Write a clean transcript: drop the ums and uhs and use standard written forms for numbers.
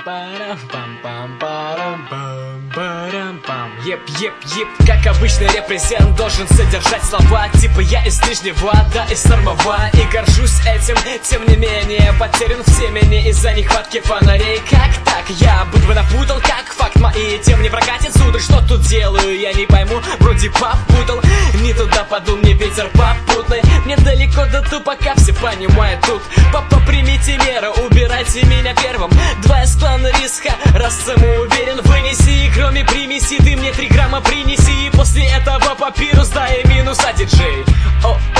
Еп, как обычно репрезент должен содержать слова типа я из Нижнего, да из Сормова. И горжусь этим, тем не менее потерян в семени из-за нехватки фонарей. Как так? Я быдво напутал, как факт мои тем не прокатит сударь. Что тут делаю, я не пойму, вроде попутал. Не туда подул мне ветер попутный. Мне далеко до тупака, все понимают тут. Папа, примите меры, убирайте меня первым. 2 склона риска, раз самоуверен. Вынеси, кроме примеси, ты мне 3 грамма принеси. И после этого папирус, дай минус, а диджей.